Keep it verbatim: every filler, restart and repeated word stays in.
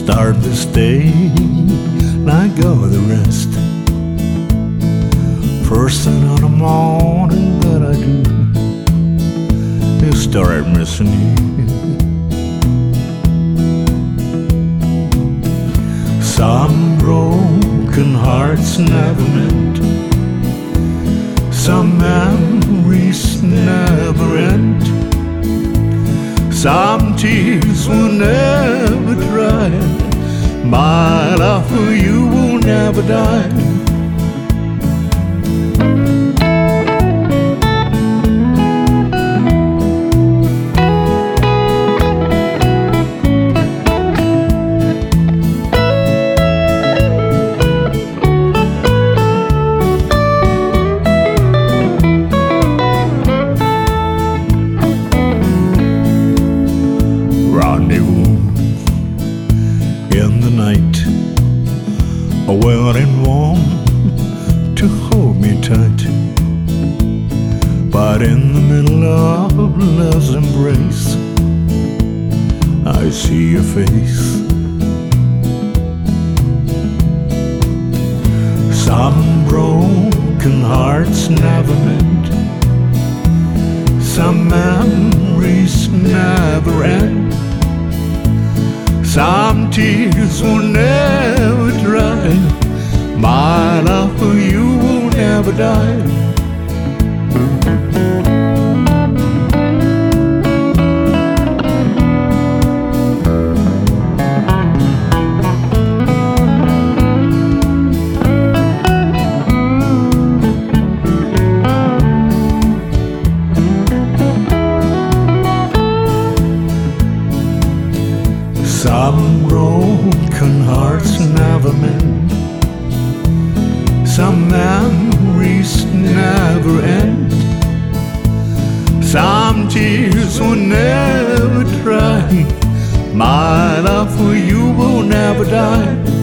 start this day like all the rest. First thing in the morning that I do is start missing you. Some broken hearts never meant, some memories never end, some tears will never dry. My love for you will never die. Rendezvous in the night, a willing warm to hold me tight. But in the middle of love's embrace, I see your face. Some broken hearts never mend, some memories never end, some tears will never dry. My love for you will never die. Some broken hearts never mend, some memories never end, some tears will never dry. My love for you will never die.